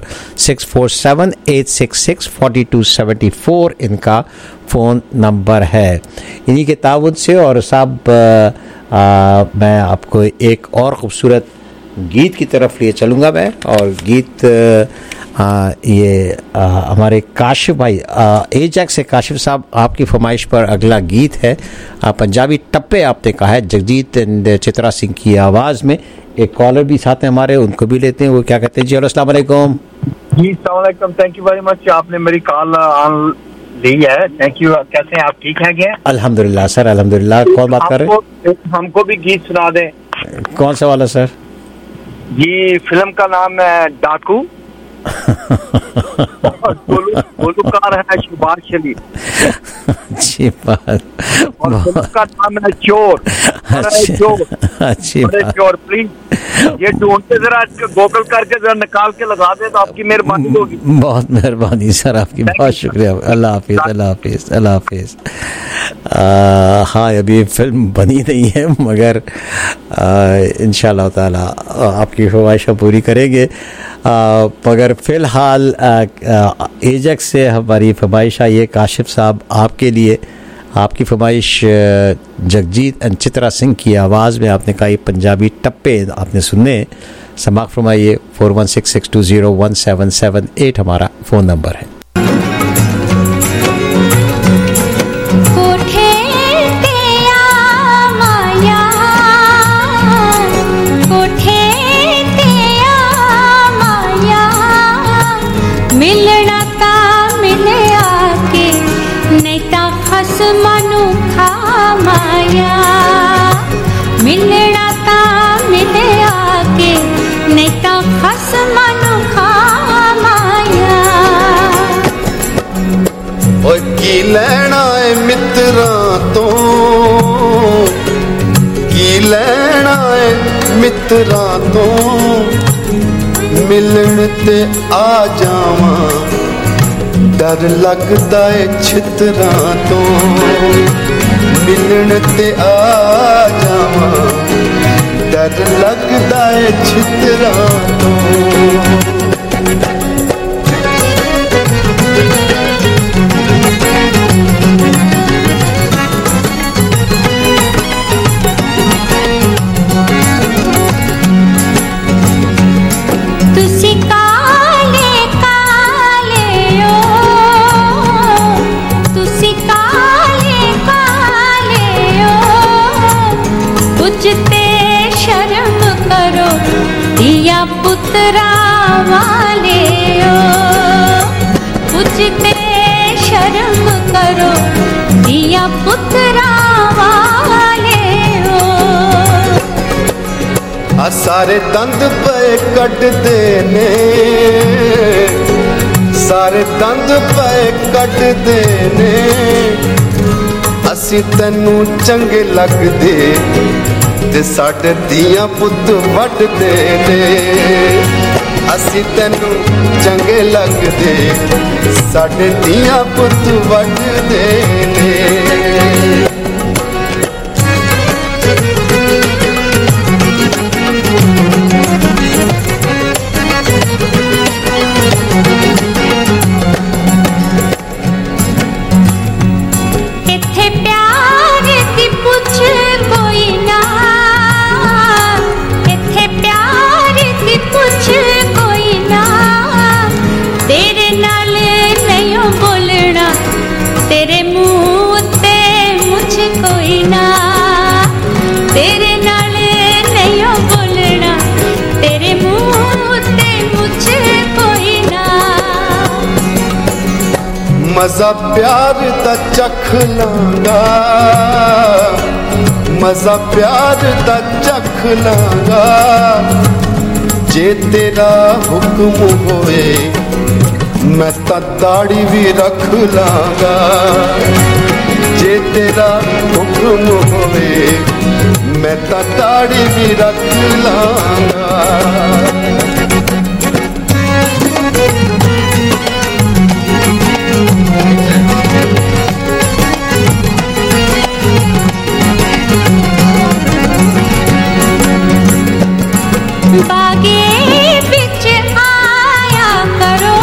6478664274 इनका फ़ोन नंबर है। इन्हीं के ताउन से। और साहब मैं आपको एक और ख़ूबसूरत गीत की तरफ लिए चलूँगा मैं, और गीत ये हमारे काशिफ भाई एजैक्स से, काशिफ साहब आपकी फरमाइश पर अगला गीत है। पंजाबी टप्पे आपने कहा है, जगजीत एंड चित्रा सिंह की आवाज़ में। एक कॉलर भी साथ हैं हमारे, उनको भी लेते हैं। वो क्या कहते हैं जी? अस्सलाम वालेकुम जी। अस्सलाम वालेकुम, थैंक यू वेरी मच, आपने मेरी कॉल ऑन ली है, थैंक यू। कैसे हैं आप, ठीक हैं क्या? अल्हम्दुलिल्लाह सर, अल्हम्दुलिल्लाह। कौन बात कर रहे हैं? हमको भी गीत सुना दें। कौन सा वाला सर? ये फिल्म का नाम है डाकू, और गोलूकार है सुभाष शरीफ। अच्छी बात। और फिल्म का नाम है चोर। अच्छी बात। चोर प्लीज ये ढूंढते जरा गूगल करके जरा निकाल के लगा दे तो आपकी मेहरबानी होगी। बहुत मेहरबानी सर आपकी, बहुत शुक्रिया। अल्लाह हाफिज, अल्लाह हाफिज, अल्लाह हाफिज। हाँ, अभी फिल्म बनी नहीं है, मगर इंशाअल्लाह ताला आपकी ख्वाहिशें पूरी करेंगे। मगर फ़िलहाल एजैक्स से हमारी फरमाइश आई है, काशिफ साहब आपके लिए। आपकी फरमाइश जगजीत एंड चित्रा सिंह की आवाज़ में, आपने कहा ये पंजाबी टप्पे आपने सुनने। समाअत फरमाइए। 4166201778 हमारा फ़ोन नंबर है। की लेना है मित्रां तो, की लेना है मित्रां तो, मिलन ते आ जावां डर लगदा है छितरां तो, मिलन ते आ जावां डर लगदा है छितरां तो। शर्म करो दिया पुत्रा वाले हो। सारे दंद पे कटदे ने, सारे दंद पे कटदे ने, असी तैनू चंगे लगदे ते साडे दियां पुत्त वड्डदे ने, असी तैनू चंगे लगदे साडे दियां पुत्त वड्डदे ने। तेरे मुंह ते मुझे मजा प्यार दा चख लांगा, मजा प्यार दा चख लांगा, जे तेरा हुक्म होए मैं ता दाढ़ी भी रख लांगा, जे तेरा हुक्म होए मैं ता दाढ़ी भी रख लांगा। बागे बिच आया करो,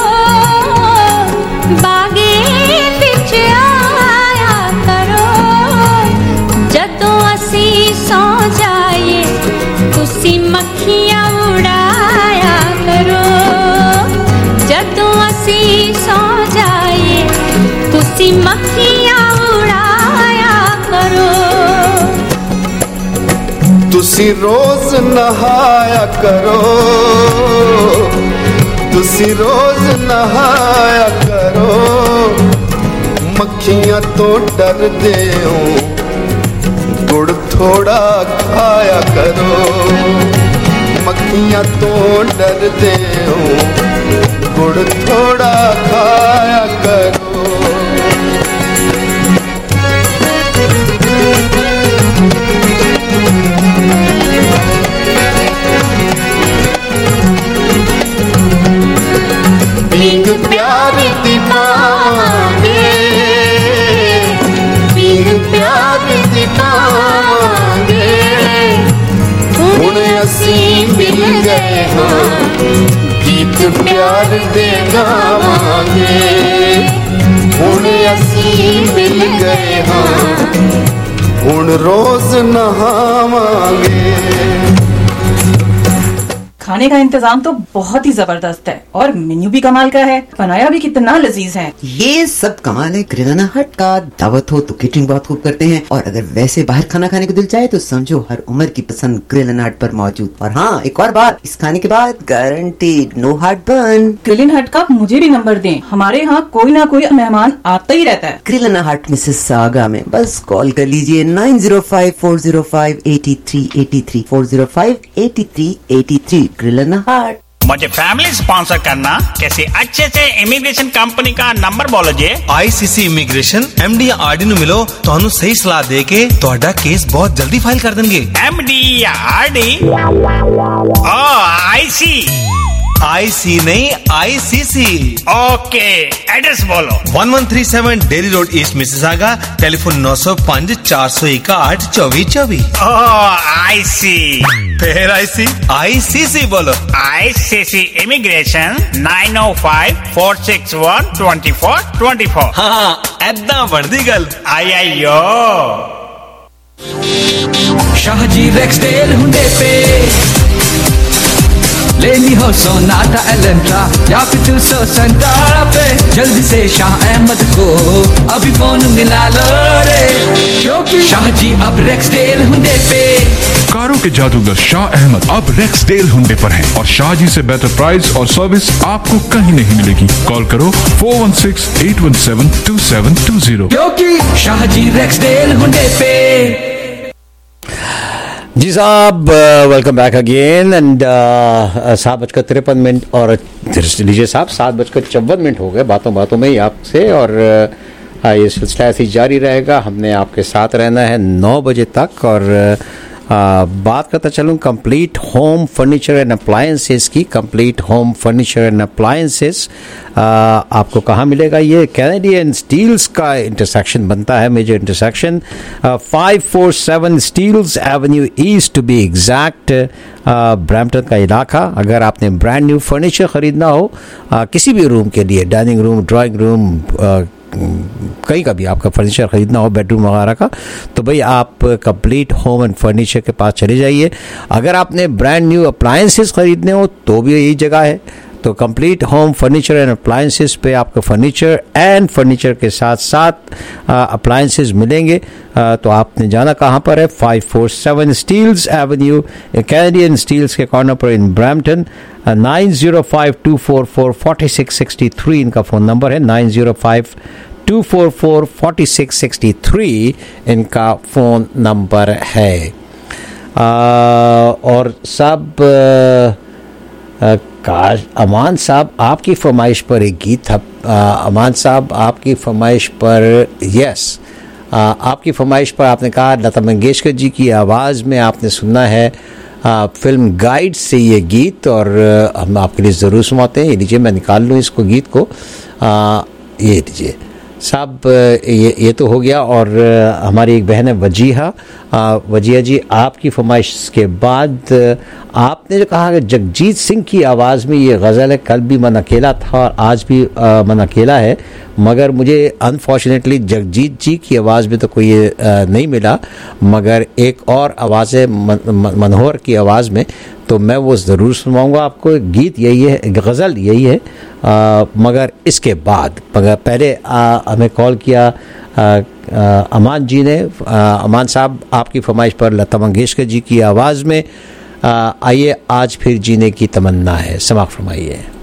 बागे बिच आया करो, जदों असी सौ जाए तुसी मक्खियां उड़ाया करो, जदों असी सौ जाए तुसी मक्खियां उड़ाया करो। तुसी रोज नहाया करो, तुसी रोज नहाया करो, मक्खियां तो डर दे हो, गुड़ थोड़ा खाया करो, मक्खियां तो डर दे हो, गुड़ थोड़ा खाया करो। पींग प्यार दी पावांगे, पींग प्यार दी पावांगे, हुण असीं मिल गए हां, गीत प्यार दे गावांगे, हुण असीं मिल गए हां, हुण रोज नहावांगे। खाने का इंतजाम तो बहुत ही जबरदस्त है और मेन्यू भी कमाल का है, बनाया भी कितना लजीज है। ये सब कमाल है किराना हट का। दावत हो तो केटरिंग बहुत खूब करते हैं, और अगर वैसे बाहर खाना खाने को दिल चाहे तो समझो हर उम्र की पसंद ग्रिल हट पर मौजूद। और हाँ, एक और बात, इस खाने के बाद guaranteed no heartburn. Grill hut का मुझे भी नंबर दें, हमारे यहाँ कोई ना कोई मेहमान आता ही रहता है। ग्रिल हट मिसिसागा में बस कॉल कर लीजिए 9054058383 4058383 ग्रिल हार्ट। मुझे फैमिली स्पॉन्सर करना कैसे अच्छे से इमिग्रेशन कंपनी का नंबर बोलो जी। ICC इमिग्रेशन MD या RD नु मिलो तो सही सलाह दे के तोड़ा केस बहुत जल्दी फाइल कर देंगे। MD या RD? IC नहीं ICC। ओके, एड्रेस बोलो। 1137 Derry road east Mississauga, telephone 905 401 2424। फिर ICC बोलो। ICC immigration 905 461 2424। हाँ, ऐदा बढ़दी गल। आयो शाहजी रेक्सडेल हुंडे पे लेनी हो सोनाटा एलेंट्रा या फिर 200 सेंटारा पे, जल्दी से शाह अहमद को अभी फोन मिला लो रे, क्योंकि शाहजी अब रेक्सडेल हुंडे पे। कारों के जादूगर शाह अहमद अब रेक्सडेल हुंडे पर हैं और शाहजी से बेहतर प्राइस और सर्विस आपको कहीं नहीं मिलेगी। कॉल करो 416-817-2720, क्योंकि शाहजी रेक्सडेल हुंडे पे। जी साहब, वेलकम बैक अगेन एंड 7:53 और लीजिए साहब 7:54 हो गए बातों बातों में ही आपसे, और ये सिलसिला ऐसे ही जारी रहेगा। हमने आपके साथ रहना है 9 बजे तक, और बात करता चलूँ complete home furniture and appliances की। Complete home furniture and appliances आपको कहाँ मिलेगा? ये कैनेडियन स्टील्स का इंटरसेक्शन बनता है, major intersection 547 Steels Avenue East to be exact, Brampton का इलाका। अगर आपने ब्रांड न्यू फर्नीचर ख़रीदना हो किसी भी रूम के लिए, डाइनिंग रूम, ड्राइंग रूम, कहीं का भी आपका फर्नीचर ख़रीदना हो, बेडरूम वगैरह का, तो भाई आप कंप्लीट होम एंड फर्नीचर के पास चले जाइए। अगर आपने ब्रांड न्यू अप्लायंसेस ख़रीदने हो तो भी यही जगह है। तो complete home furniture and appliances पे आपको फर्नीचर के साथ साथ अप्लायंसेस मिलेंगे। तो आपने जाना कहाँ पर है, 547 स्टील्स एवेन्यू, कैनेडियन स्टील्स के कॉर्नर पर इन ब्रैम्पटन। 9052444663 इनका फ़ोन नंबर है, 9052444663 इनका फ़ोन नंबर है। और सब काश अमान साहब आपकी फरमाइश पर एक गीत था। अमान साहब आपकी फरमाइश पर, यस, आपकी फरमाइश पर आपने कहा लता मंगेशकर जी की आवाज़ में आपने सुनना है फिल्म गाइड से ये गीत, और हम आपके लिए ज़रूर सुनाते हैं। ये लीजिए, मैं निकाल लूँ इसको गीत को। ये लीजिए साहब, ये तो हो गया। और हमारी एक बहन है वजीहा जी, आपकी फरमाइश के बाद आपने जो कहा कि जगजीत सिंह की आवाज़ में ये गज़ल है, कल भी मन अकेला था और आज भी मन अकेला है, मगर मुझे अनफॉर्चुनेटली जगजीत जी की आवाज़ में तो कोई नहीं मिला, मगर एक और आवाज़ है मनोहर की आवाज़ में, तो मैं वो ज़रूर सुनवाऊँगा आपको। गीत यही है, गज़ल यही है, मगर इसके बाद, मगर पहले हमें कॉल किया अमान जी ने। अमान साहब आपकी फरमाइश पर लता मंगेशकर जी की आवाज़ में आइए आज फिर जीने की तमन्ना है, समाअत फरमाइए।